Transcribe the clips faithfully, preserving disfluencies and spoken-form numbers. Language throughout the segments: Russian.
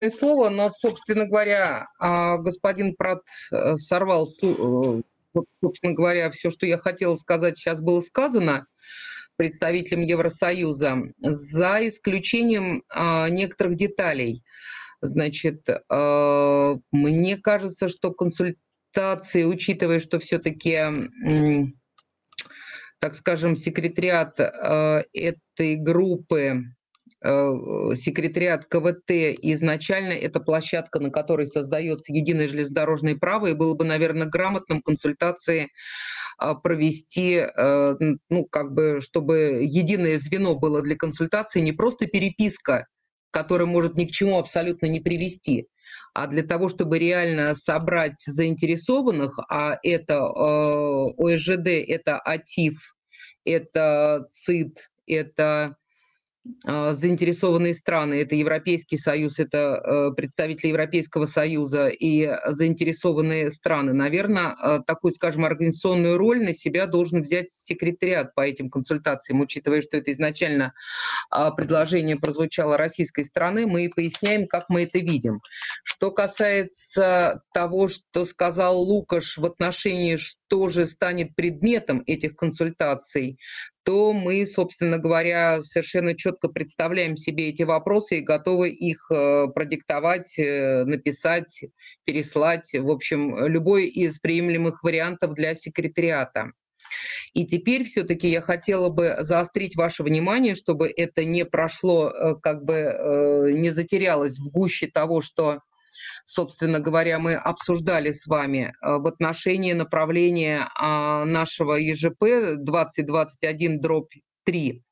слово, но, собственно говоря, а, господин Прат, э, сорвал с э, вот, собственно говоря, всё, что я хотела сказать, щас было сказано представителем Евросоюза, за исключением, а, некоторых деталей. Значит, а, мне кажется, что консультации, учитывая, что всё-таки, м, так скажем, секретариат, а, этой группы, э, секретариат КВТ, изначально это площадка, на которой создаётся единое железнодорожное право, и было бы, наверно, грамотным консультации, а, провести, э, н ну, как бы, чтобы единое звено было для консультаций, не просто переписка, которая может ни к чему абсолютно не привести, а для того, чтобы реально собрать заинтересованных, а это, а, ОСЖД, это АТИФ, это ЦИД, это, а, заинтересованные страны, это Европейский Союз, это, э, представители Европейского Союза и заинтересованные страны. Наверно, а, такую, скажем, организационную роль на себя должен взять секретариат по этим консультациям. Учитывая, что это изначально, а, предложение прозвучало российской стороны, мы и поясняем, как мы это видим. Что касается того, что сказал Лукаш в отношении, что же станет предметом этих консультаций, то мы, собственно говоря, совершенно чётко представляем себе эти вопросы и готовы их, э, продиктовать, э, написать, переслать. В общем, любой из приемлемых вариантов для секретариата. И теперь всё-таки я хотела бы заострить ваше внимание, чтобы это не прошло, э, как бы, э, не затерялось в гуще того, что, собственно говоря, мы обсуждали с вами, э, в отношении направления, а, нашего ЕЖП двадцать двадцать один дробь три.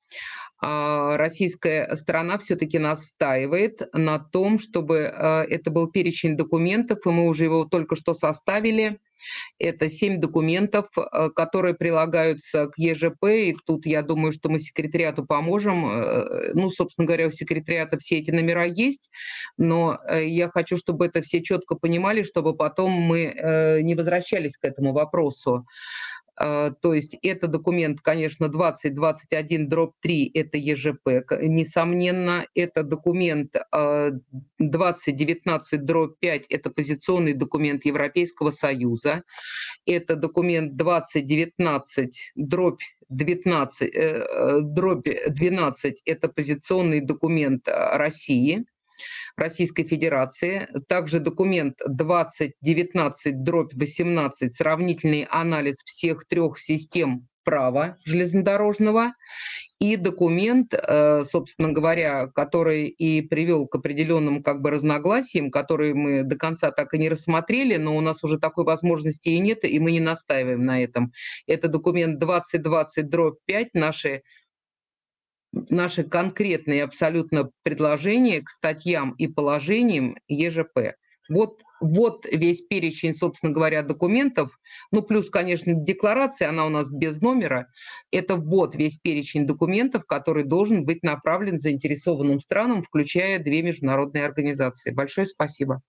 А, российская сторона всё-таки настаивает на том, чтобы, э, это был перечень документов, и мы уже его только что составили. Это семь документов, э, которые прилагаются к ЕЖП, и тут я думаю, что мы секретариату поможем. Э, ну, собственно говоря, у секретариата все эти номера есть, но, э, я хочу, чтобы это все чётко понимали, чтобы потом мы, э, не возвращались к этому вопросу. А, то есть это документ, конечно, двадцать двадцать один дробь три, это ЕЖП, к несомненно. Это документ, а, двадцать девятнадцать дробь пять, это позиционный документ Европейского Союза. Это документ двадцать девятнадцать дробь девятнадцать, э, э, дробь двенадцать, это позиционный документ, а, России, Российской Федерации. Также документ двадцать девятнадцать дробь восемнадцать, сравнительный анализ всех трёх систем права железнодорожного. И документ, э, собственно говоря, который и привёл к определённым, как бы, разногласиям, которые мы до конца так и не рассмотрели, но у нас уже такой возможности и нет, и мы не настаиваем на этом. Это документ двадцать двадцать дробь пять, наши наши конкретные абсолютно предложения к статьям и положениям ЕЖП. Вот вот весь перечень, собственно говоря, документов. Ну, плюс, конечно, декларация, она у нас без номера. Это вот весь перечень документов, который должен быть направлен заинтересованным странам, включая две международные организации. Большое спасибо.